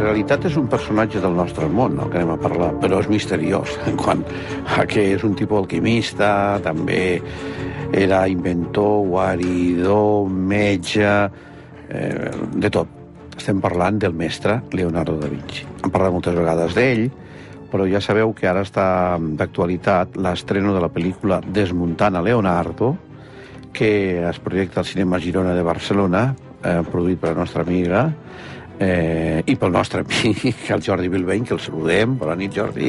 realitat és un personatge del nostre món, el que anem a parlar, però és misteriós en quant a que és un tipus alquimista, també era inventor, guaridor, metge, de tot. Estem parlant del mestre Leonardo da Vinci. Hem parlat moltes vegades d'ell, però ja sabeu que ara està d'actualitat l'estreno de la pel·lícula Desmuntant a Leonardo, que es projecta al Cinema Girona de Barcelona, produït per la nostra amiga, i pel nostre amic, el Jordi Bilbeny, que el saludem. Bona nit, Jordi.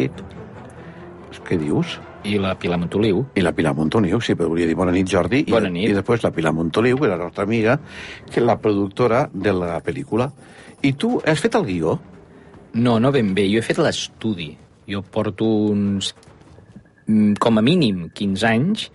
Què dius? I la Pilar Montoliu. I la Pilar Montoliu, sí, però volia dir bona nit, Jordi. Bona nit. I després la Pilar Montoliu, que era la nostra amiga, que és la productora de la pel·lícula. I tu has fet el guió? No, no ben bé. Jo he fet l'estudi. Jo porto uns, com a mínim, 15 anys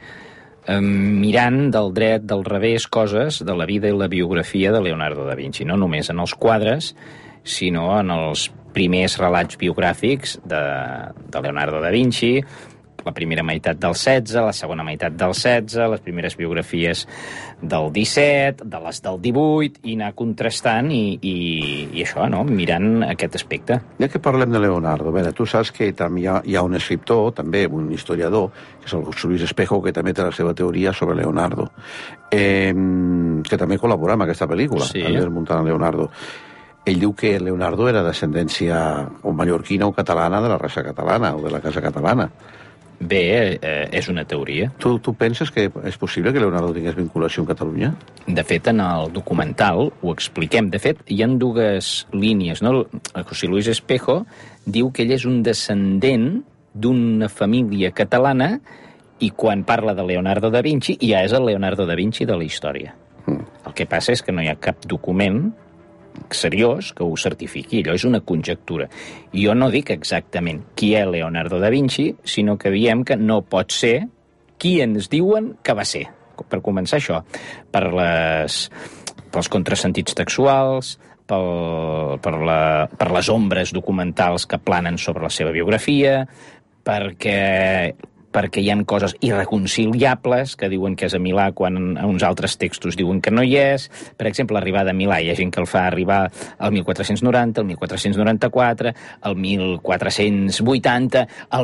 mirant del dret, del revés, coses de la vida i la biografia de Leonardo da Vinci. No només en els quadres, sinó en els primers relats biogràfics de Leonardo da Vinci, la primera meitat del 16, la segona meitat del 16, les primeres biografies del 17, de les del 18, i anar contrastant i això, no?, mirant aquest aspecte. Ja que parlem de Leonardo, a veure, tu saps que també hi ha un escriptor, també un historiador, que és el José Luis Espejo, que també té la seva teoria sobre Leonardo, que també col·labora amb aquesta pel·lícula, sí. el Desmuntant a Leonardo. Ell diu que Leonardo era descendència o mallorquina o catalana de la raça catalana o de la casa catalana. Bé, és una teoria. Tu penses que és possible que Leonardo tingués vinculació amb Catalunya? De fet, en el documental ho expliquem. De fet, hi ha dues línies, no? El José Luis Espejo diu que ell és un descendent d'una família catalana i quan parla de Leonardo da Vinci ja és el Leonardo da Vinci de la història. El que passa és que no hi ha cap document seriós que ho certifiqui. Allò és una conjectura. I jo no dic exactament qui és Leonardo da Vinci, sinó que diem que no pot ser qui ens diuen que va ser. Per començar, això. Pels contrasentits textuals, per les ombres documentals que planen sobre la seva biografia, perquè hi ha coses irreconciliables que diuen que és a Milà quan uns altres textos diuen que no hi és. Per exemple, l'arribada a Milà, hi ha gent que el fa arribar al 1490, al 1494, al 1480, al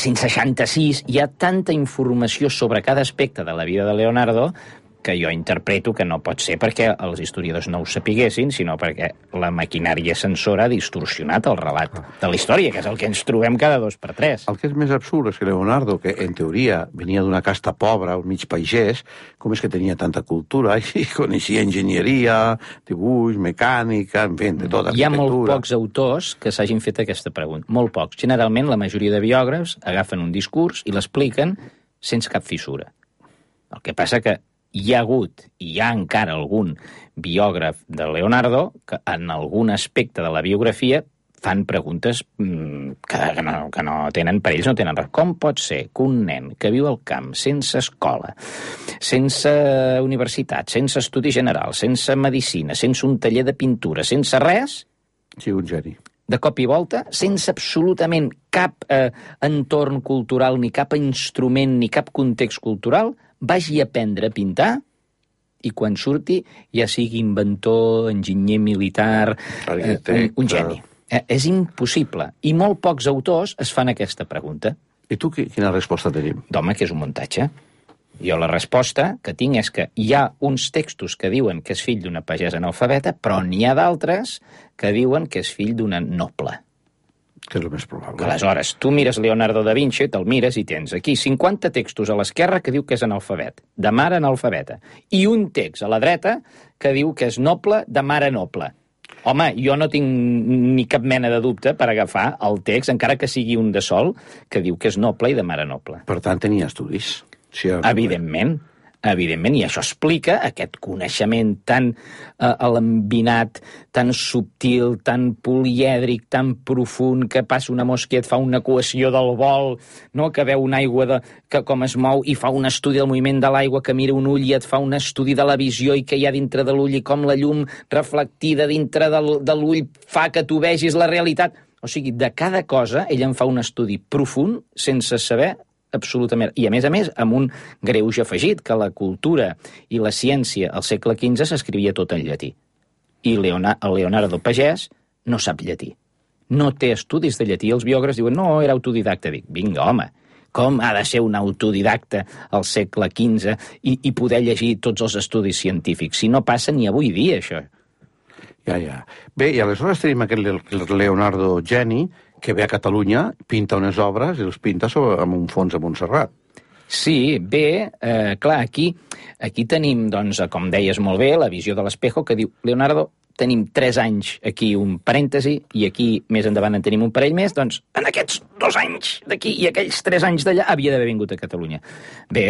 1466. Hi ha tanta informació sobre cada aspecte de la vida de Leonardo que jo interpreto que no pot ser perquè els historiadors no ho sapiguessin, sinó perquè la maquinària censora ha distorsionat el relat de la història, que és el que ens trobem cada 2 per 3. El que és més absurd és que Leonardo, que en teoria venia d'una casta pobra, un mig pagès, com és que tenia tanta cultura i coneixia enginyeria, dibuix, mecànica, en fi, de tota arquitectura. Hi ha molt pocs autors que s'hagin fet aquesta pregunta. Molt pocs. Generalment, la majoria de biògrafs agafen un discurs i l'expliquen sense cap fissura. El que passa que hi ha hagut, i hi ha encara algun biògraf de Leonardo que en algun aspecte de la biografia fan preguntes que no tenen, per ells no tenen res. Com pot ser que un nen que viu al camp, sense escola, sense universitat, sense estudi general, sense medicina, sense un taller de pintura, sense res, sí, un geni, de cop i volta, sense absolutament cap entorn cultural, ni cap instrument, ni cap context cultural, vagi a aprendre a pintar i quan surti ja sigui inventor, enginyer militar, un geni. És impossible. I molt pocs autors es fan aquesta pregunta. I tu quina resposta tenim? D'home, que és un muntatge. Jo la resposta que tinc és que hi ha uns textos que diuen que és fill d'una pagesa analfabeta, però n'hi ha d'altres que diuen que és fill d'una noble. Que és el més probable. Aleshores, tu mires Leonardo da Vinci, te'l mires i tens aquí 50 textos a l'esquerra que diu que és analfabet, de mare analfabeta, i un text a la dreta que diu que és noble, de mare noble. Home, jo no tinc ni cap mena de dubte per agafar el text, encara que sigui un de sol, que diu que és noble i de mare noble. Per tant, tenia estudis. Sí, evidentment, i això explica aquest coneixement tan alambinat, tan subtil, tan polièdric, tan profund, que passa una mosca i et fa una equació del vol, no? Que veu una aigua que com es mou i fa un estudi del moviment de l'aigua, que mira un ull i et fa un estudi de la visió i que hi ha dintre de l'ull i com la llum reflectida dintre de l'ull fa que tu vegis la realitat. O sigui, de cada cosa ell en fa un estudi profund sense saber absolutament. I, a més, amb un greuge afegit, que la cultura i la ciència al segle XV s'escrivia tot en llatí. I el Leonardo pagès no sap llatí. no té estudis de llatí. Els biògrafs diuen, no, era autodidacta. Dic, vinga, home, com ha de ser un autodidacta al segle XV i poder llegir tots els estudis científics? Si no passa ni avui dia, això. Ja. Bé, i aleshores tenim aquest Leonardo Geni, que ve a Catalunya, pinta unes obres i els pinta amb un fons a Montserrat. Sí, bé, clar, aquí tenim, doncs, com deies molt bé, la visió de l'Espejo, que diu, Leonardo, tenim 3 anys aquí un parèntesi, i aquí més endavant en tenim un parell més, doncs en aquests 2 anys d'aquí i aquells 3 anys d'allà havia d'haver vingut a Catalunya. Bé,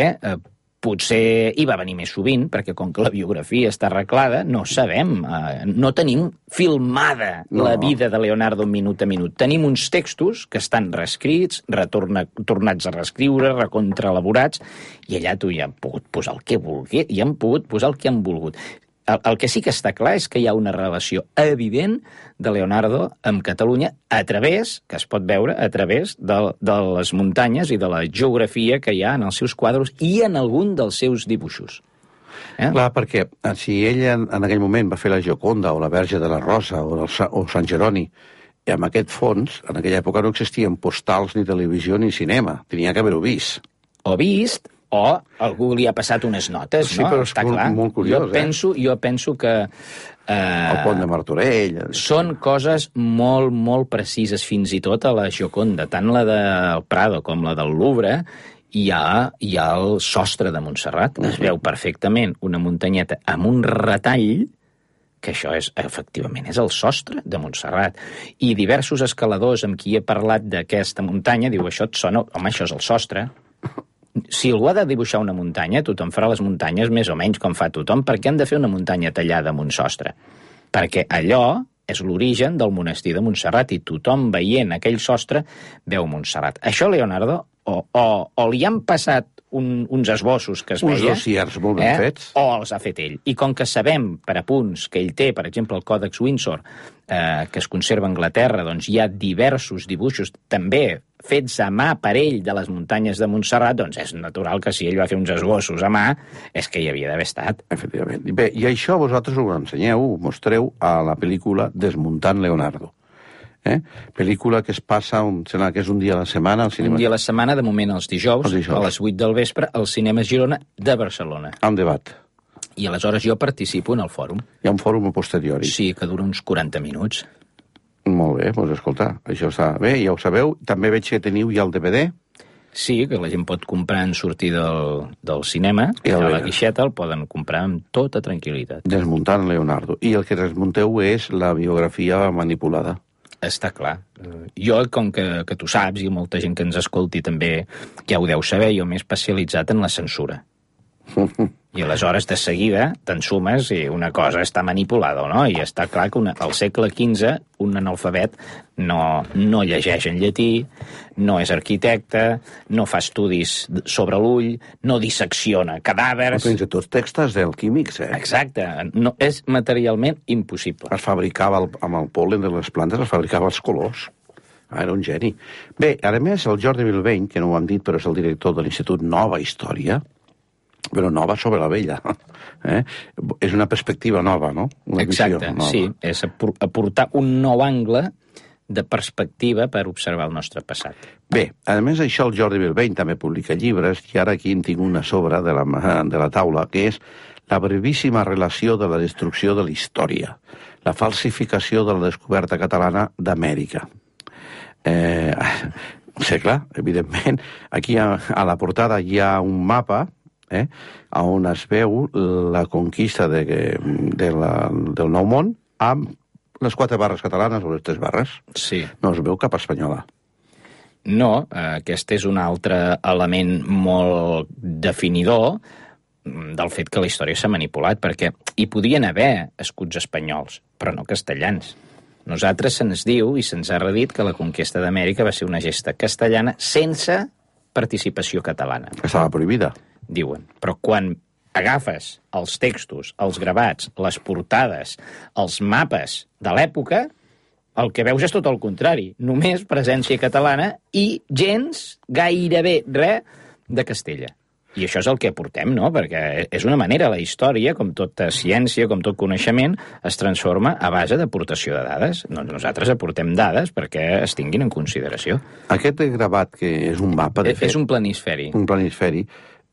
potser hi va venir més sovint, perquè com que la biografia està arreglada, no sabem, no tenim filmada la vida de Leonardo minut a minut. Tenim uns textos que estan reescrits, tornats a reescriure, recontraelaborats, i allà tu hi han pogut posar el que vulgui, i han pogut posar el que han volgut. El que sí que està clar és que hi ha una relació evident de Leonardo amb Catalunya que es pot veure a través de les muntanyes i de la geografia que hi ha en els seus quadres i en algun dels seus dibuixos. Clar, perquè si ell en aquell moment va fer la Gioconda o la Verge de la Rosa o Sant Jeroni, i amb aquest fons, en aquella època no existien postals, ni televisió, ni cinema. Tenia que haver-ho vist. O vist, o algú li ha passat unes notes, sí, no? Però és molt curiós, Jo penso que... el pont de Martorell... Són coses molt, molt precises, fins i tot a la Gioconda, tant la del Prado com la del Louvre, hi ha el sostre de Montserrat. Es veu perfectament una muntanyeta amb un retall, que això efectivament és el sostre de Montserrat. I diversos escaladors amb qui he parlat d'aquesta muntanya diu, això et sona... Home, això és el sostre. Si algú ha de dibuixar una muntanya, tothom farà les muntanyes més o menys com fa tothom. Per què han de fer una muntanya tallada amb un sostre? Perquè allò és l'origen del monestir de Montserrat i tothom veient aquell sostre veu Montserrat. Això Leonardo o li han passat uns esbossos que es veia... Uns dossiers molt ben fets. O els ha fet ell. I com que sabem per apunts que ell té, per exemple, el Còdex Windsor, que es conserva a Anglaterra, doncs hi ha diversos dibuixos també fets a mà per ell de les muntanyes de Montserrat, doncs és natural que si ell va fer uns esbossos a mà, és que hi havia d'haver estat. Efectivament. Bé, i això vosaltres ho ensenyeu, ho mostreu a la pel·lícula Desmuntant Leonardo. Pel·lícula que es passa, sembla que és un dia a la setmana al cinema. Un dia a la setmana, de moment els dijous, a les 8 del vespre, al Cinema Girona de Barcelona. Un debat. I aleshores jo participo en el fòrum. Hi ha un fòrum a posteriori. Sí, que dura uns 40 minuts. Molt bé, doncs escolta, això està bé, ja ho sabeu. També veig que teniu ja el DVD. Sí, que la gent pot comprar en sortir del cinema, i a la guixeta el poden comprar amb tota tranquil·litat. Desmuntant Leonardo. I el que desmunteu és la biografia manipulada. Està clar. Jo, com que tu saps, i molta gent que ens escolti també ja ho deu saber, jo m'he especialitzat en la censura. I aleshores, de seguida, t'ensumes i una cosa està manipulada, no? I està clar que al segle XV un analfabet no llegeix en llatí, no és arquitecte, no fa estudis sobre l'ull, no dissecciona cadàvers... Fins i tot textos d'alquímics, Exacte. No, és materialment impossible. Es fabricava amb el pol·len de les plantes, es fabricava els colors. Era un geni. Bé, a més, el Jordi Bilbeny, que no ho han dit, però és el director de l'Institut Nova Història, però nova sobre la vella. És una perspectiva nova, no? Una Exacte, visió nova. Sí. És aportar un nou angle de perspectiva per observar el nostre passat. Bé, a més això el Jordi Bilbeny també publica llibres i ara aquí en tinc una sobre de la taula, que és La brevíssima relació de la destrucció de la història, la falsificació de la descoberta catalana d'Amèrica. Sí, clar, evidentment, aquí a la portada hi ha un mapa on es veu la conquista del Nou Món amb les 4 barres catalanes o les 3 barres. Sí. No es veu cap espanyola. No, aquest és un altre element molt definidor del fet que la història s'ha manipulat, perquè hi podien haver escuts espanyols, però no castellans. Nosaltres se'ns diu i se'ns ha redit que la conquesta d'Amèrica va ser una gesta castellana sense participació catalana. Estava prohibida. Diuen. Però quan agafes els textos, els gravats, les portades, els mapes de l'època, el que veus és tot el contrari. Només presència catalana i gens, gairebé res, de Castella. I això és el que aportem, no? Perquè és una manera, la història, com tota ciència, com tot coneixement, es transforma a base d'aportació de dades. Doncs nosaltres aportem dades perquè es tinguin en consideració. Aquest gravat, que és un mapa, de fet... És un planisferi. Un planisferi,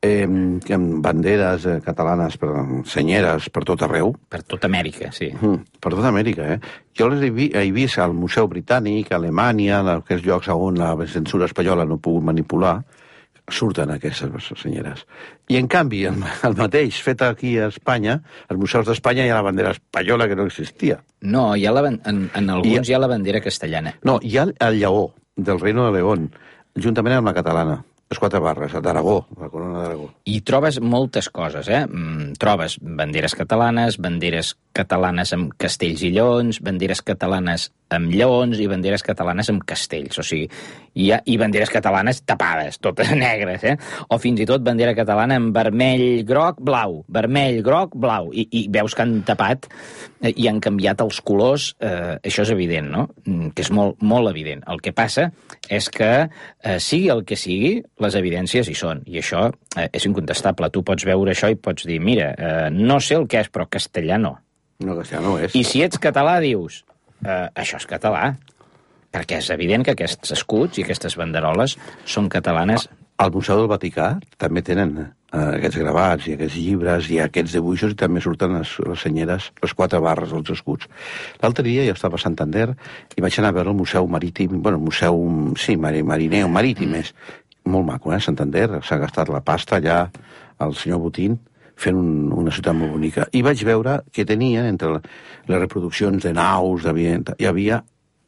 amb banderes catalanes, senyeres, per tot arreu. Per tota Amèrica, sí. Per tota Amèrica, Jo les he vist al Museu Britànic, a Alemanya, en aquests llocs on la censura espanyola no ha pogut manipular, surten aquestes senyeres. I, en canvi, el mateix fet aquí a Espanya, als museus d'Espanya hi ha la bandera espanyola que no existia. No, hi ha en alguns hi ha la bandera castellana. No, hi ha el lleó del Reino de León, juntament amb la catalana. Les 4 barres, d'Aragó, la corona d'Aragó. I trobes moltes coses, Trobes banderes catalanes amb castells i lleons, banderes catalanes amb lleons i banderes catalanes amb castells. O sigui, i banderes catalanes tapades, totes negres, O fins i tot bandera catalana amb vermell, groc, blau. Vermell, groc, blau. I veus que han tapat i han canviat els colors. Això és evident, no? Que és molt, molt evident. El que passa és que, sigui el que sigui, les evidències hi són, i això és incontestable. Tu pots veure això i pots dir, mira, no sé el que és, però castellà no. No, castellà no és. I si ets català, dius, això és català, perquè és evident que aquests escuts i aquestes banderoles són catalanes. Al Museu del Vaticà també tenen aquests gravats i aquests llibres i aquests dibuixos, i també surten les senyeres, les 4 barres dels escuts. L'altre dia jo estava a Santander i vaig anar a veure el Museu Marítim, bueno, el Museu, sí, mariner, marítim és molt maco, Santander, s'ha gastat la pasta allà, el senyor Botín, fent una ciutat molt bonica. I vaig veure que tenien, entre les reproduccions de naus, hi havia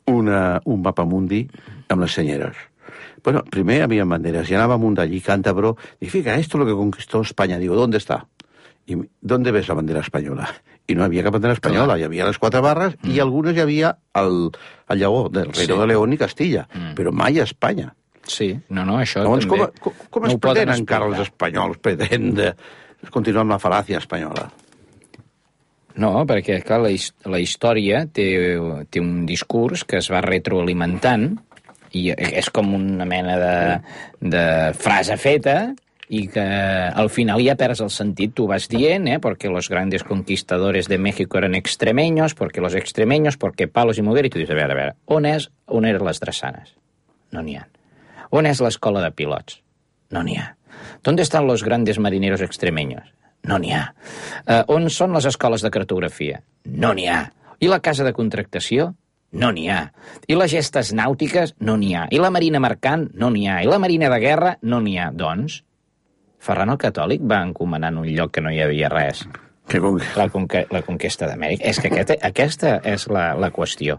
un mapamundi amb les senyeres. Bueno, primer havia banderes, y anava amunt allí, cántabro, y fíjate, esto es lo que conquistó España. Digo, ¿dónde está? ¿Y dónde ves la bandera española? I no havia cap bandera espanyola, hi havia les 4 barres i algunes hi havia el lleó del Reino de León i Castilla, però mai a Espanya. Sí, no, això llavors, també... Com es pretén encara els espanyols? Pretén continuar amb la fal·làcia espanyola? No, perquè, clar, la història té un discurs que es va retroalimentant i és com una mena de frase feta i que al final ja perds el sentit. Tu vas dient, porque los grandes conquistadores de México eran extremeños, porque los extremeños, porque palos i muguer, i tu dius, a veure, on eren les drassanes? No n'hi ha. On és l'escola de pilots? No n'hi ha. ¿Dónde están los grandes marineros extremeños? No n'hi ha. On són les escoles de cartografia? No n'hi ha. I la casa de contractació? No n'hi ha. I les gestes nàutiques? No n'hi ha. I la marina mercant? No n'hi ha. I la marina de guerra? No n'hi ha. Doncs, Ferran el Catòlic va encomanar en un lloc que no hi havia res. La conquesta d'Amèrica. És que aquesta és la qüestió.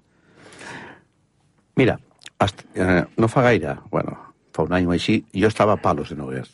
Mira, no fa gaire, fa un any o així, jo estava a Palos de Noguer.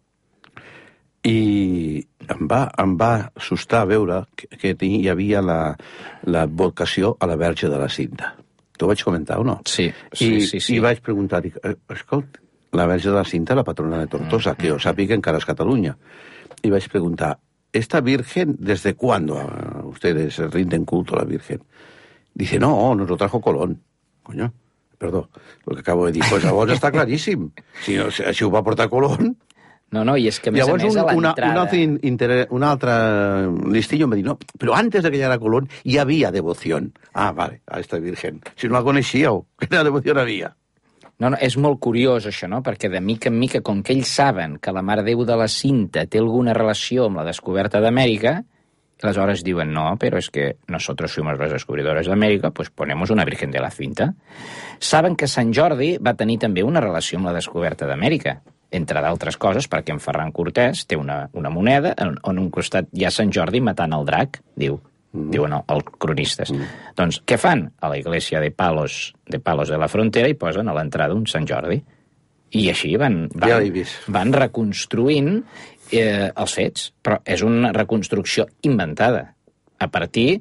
I em va assustar veure que hi havia la vocació a la Verge de la Cinta. T'ho vaig comentar o no? Sí. I vaig preguntar, escolta, la Verge de la Cinta, la patrona de Tortosa, que jo sàpiga encara és Catalunya. I vaig preguntar, ¿esta Virgen desde cuándo ustedes rinden culto a la Virgen? Dice, no, nos lo trajo Colón. Coño, perdó, lo que acabo de dir. Pues llavors està claríssim. Si ho va portar Colón... No, i és que a més llavors, a l'entrada... un altre listillo em va dir, no, però antes de que llegara Colón hi havia devoció. Ah, vale, a esta Virgen. Si no la coneixíeu, quina devoció havia? No, és molt curiós això, no? Perquè de mica en mica, com que ells saben que la Mare Déu de la Cinta té alguna relació amb la descoberta d'Amèrica, aleshores diuen, no, però és que nosotros fuimos los descubridores d'Amèrica, pues ponemos una Virgen de la Cinta. Saben que Sant Jordi va tenir també una relació amb la descoberta d'Amèrica, entre d'altres coses, perquè en Ferran Cortés té una moneda on un costat hi ha Sant Jordi matant el drac, diuen els cronistes. Doncs què fan? A la iglesia de Palos de la Frontera hi posen a l'entrada un Sant Jordi. I així van reconstruint els fets, però és una reconstrucció inventada a partir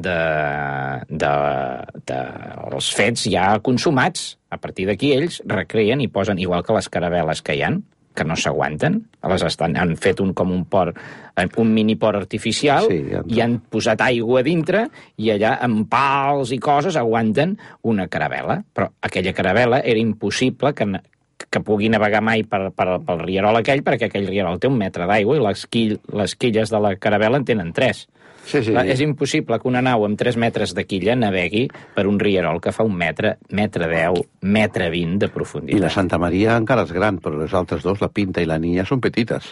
dels fets ja consumats. A partir d'aquí ells recreen i posen, igual que les caravel·les que hi ha, que no s'aguanten, han fet un mini port artificial, i han posat aigua a dintre i allà amb pals i coses aguanten una caravel·la. Però aquella caravel·la era impossible que que pugui navegar mai pel rierol aquell, perquè aquell rierol té 1 metre d'aigua i les quilles de la caravela en tenen 3. Sí. És impossible que una nau amb 3 metres de quilla navegui per un rierol que fa 1 metre, 1,10 m, 1,20 m de profunditat. I la Santa Maria encara és gran, però les altres dos, la Pinta i la Niña, són petites.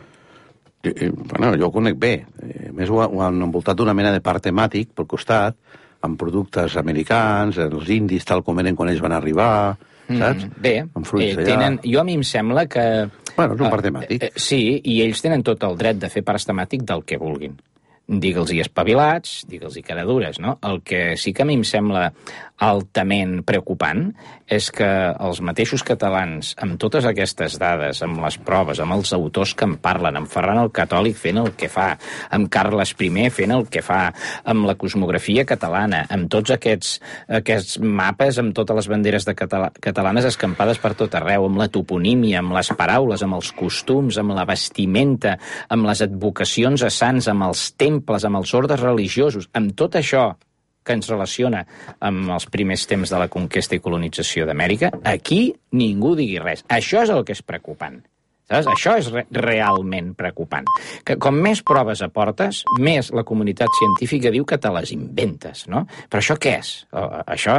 Bueno, jo ho conec bé. A més, ho han envoltat d'una mena de parc temàtic pel costat, amb productes americans, els indis, tal com eren quan ells van arribar, saps? Bé, amb fruits allà. jo a mi em sembla que... Bueno, és un parc temàtic. Sí, i ells tenen tot el dret de fer parcs temàtic del que vulguin. Digue'ls-hi espavilats, digue'ls-hi caradures, no? El que sí que a mi em sembla altament preocupant és que els mateixos catalans, amb totes aquestes dades, amb les proves, amb els autors que en parlen, amb Ferran el Catòlic fent el que fa, amb Carles I fent el que fa, amb la cosmografia catalana, amb tots aquests mapes, amb totes les banderes catalanes escampades per tot arreu, amb la toponímia, amb les paraules, amb els costums, amb la vestimenta, amb les advocacions a sants, amb els temples, amb els ordes religiosos, amb tot això que ens relaciona amb els primers temps de la conquesta i colonització d'Amèrica, aquí ningú digui res. Això és el que és preocupant. Saps? Això és realment preocupant. Que com més proves aportes, més la comunitat científica diu que te les inventes, no? Però això què és? Això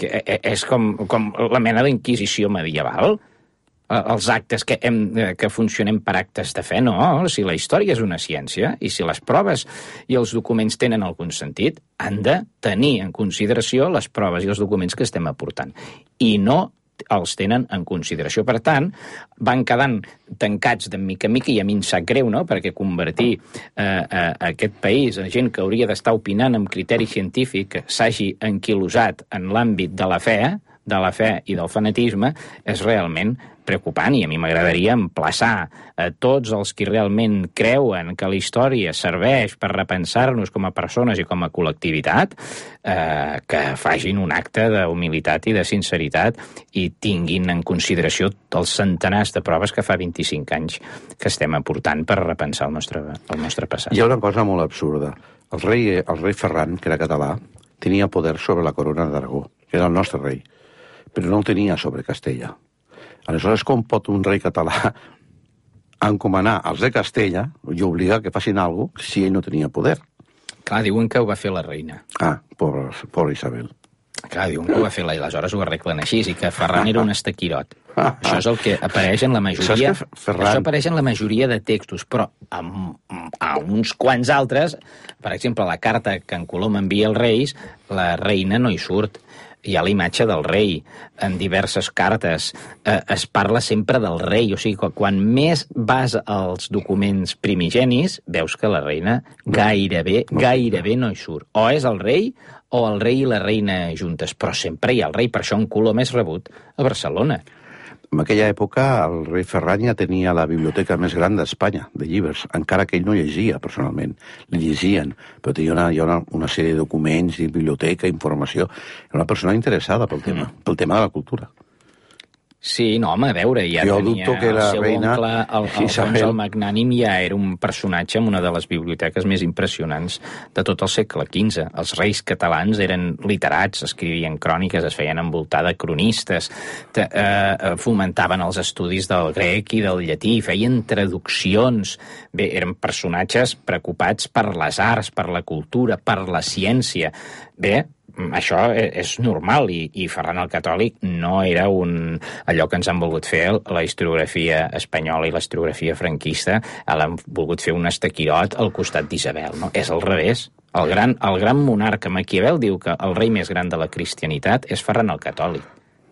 és com la mena d'inquisició medieval? Els actes que funcionem per actes de fe, no. Si la història és una ciència i si les proves i els documents tenen algun sentit, han de tenir en consideració les proves i els documents que estem aportant. I no els tenen en consideració. Per tant, van quedant tancats de mica en mica, i a mi em sap greu, no?, perquè convertir aquest país en gent que hauria d'estar opinant amb criteri científic s'hagi enquilosat en l'àmbit de la fe i del fanatisme és realment preocupant, i a mi m'agradaria emplaçar a tots els que realment creuen que la història serveix per repensar-nos com a persones i com a col·lectivitat, que facin un acte d'humilitat i de sinceritat i tinguin en consideració els centenars de proves que fa 25 anys que estem aportant per repensar el nostre passat. Hi ha una cosa molt absurda. El rei Ferran, que era català, tenia poder sobre la corona d'Aragó, que era el nostre rei, però no el tenia sobre Castella. Aleshores, com pot un rei català encomanar als de Castella i obligar que facin alguna cosa si ell no tenia poder? Clar, diuen que ho va fer la reina. Ah, pobra Isabel. Clar, diuen que ho va fer i aleshores ho arreglen així, i que Ferran era un estaquirot. Això és el que apareix en la majoria... Això apareix en la majoria de textos, però a uns quants altres, per exemple, la carta que en Colom envia als reis, la reina no hi surt. Hi ha la imatge del rei. En diverses cartes es parla sempre del rei. O sigui, quan més vas als documents primigenis, veus que la reina gairebé no hi surt. O és el rei o el rei i la reina juntes, però sempre hi ha el rei. Per això en Colom és rebut a Barcelona. En aquella època el rei Ferran ja tenia la biblioteca més gran d'Espanya, de llibres, encara que ell no llegia personalment. Li llegien, però tenia una sèrie de documents, de biblioteca, informació. Era una persona interessada pel tema de la cultura. Sí, no, home, a veure, ja jo tenia que el seu reina, oncle, Alfons el Magnànim, ja era un personatge amb una de les biblioteques més impressionants de tot el segle XV. Els reis catalans eren literats, escrivien cròniques, es feien envoltar de cronistes, fomentaven els estudis del grec i del llatí, feien traduccions. Bé, eren personatges preocupats per les arts, per la cultura, per la ciència. Bé, això és normal, i Ferran el Catòlic no era allò que ens han volgut fer la historiografia espanyola i la historiografia franquista, l'han volgut fer un estaquirot al costat d'Isabel, no? És al revés. El gran monarca Maquiavel diu que el rei més gran de la cristianitat és Ferran el Catòlic.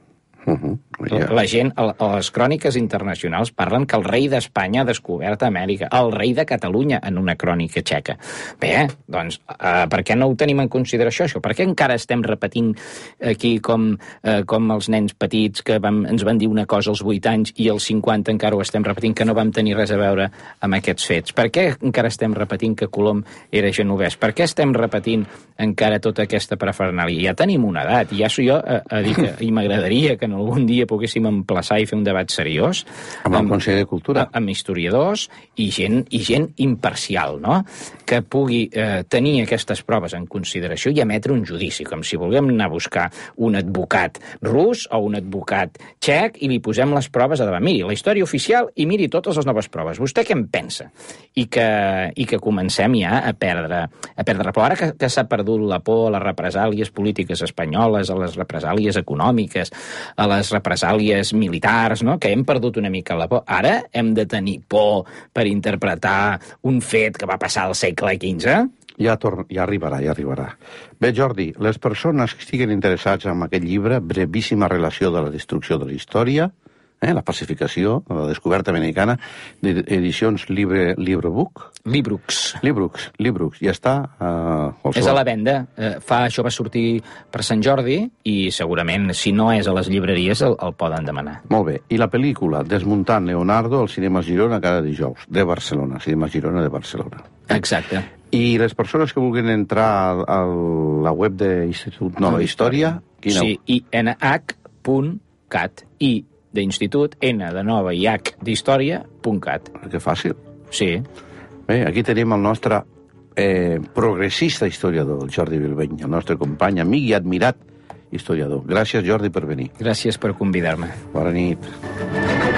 La gent, a les cròniques internacionals parlen que el rei d'Espanya ha descobert Amèrica, el rei de Catalunya en una crònica txeca. Bé, doncs, per què no ho tenim en consideració, això? Per què encara estem repetint aquí com els nens petits que ens van dir una cosa als 8 anys i als 50 encara ho estem repetint, que no vam tenir res a veure amb aquests fets? Per què encara estem repetint que Colom era genovès? Per què estem repetint encara tota aquesta parafernàlia? Ja tenim una edat, i ja soc jo a dir que i m'agradaria que en algun dia poguéssim emplaçar i fer un debat seriós. Amb el Consell de Cultura. Amb historiadors i gent imparcial, no? Que pugui tenir aquestes proves en consideració i emetre un judici, com si volguem anar a buscar un advocat rus o un advocat txec i li posem les proves a davant. Miri, la història oficial i miri totes les noves proves. Vostè què en pensa? I que comencem ja a perdre. Però ara que s'ha perdut la por a les represàlies polítiques espanyoles, a les represàlies econòmiques, a les represàlies militars, no? Que hem perdut una mica la por. Ara hem de tenir por per interpretar un fet que va passar al segle XV? Ja arribarà. Bé, Jordi, les persones que estiguen interessats en aquest llibre, brevíssima relació de la destrucció de la història, la pacificació, la descoberta americana, d'edicions Librux. Ja està. És a la venda. Això va sortir per Sant Jordi i segurament, si no és a les llibreries, el poden demanar. Molt bé. I la pel·lícula Desmuntant Leonardo al Cinema Girona cada dijous, de Barcelona. Cinema Girona de Barcelona. Exacte. I les persones que vulguin entrar a la web de l'Institut Nova Història... Sí, inh.cat. I d'institut, N de nova i H d'història.cat. Que fàcil. Sí. Bé, aquí tenim el nostre progressista historiador, el Jordi Bilbeny, el nostre company, amic i admirat historiador. Gràcies, Jordi, per venir. Gràcies per convidar-me. Bona nit.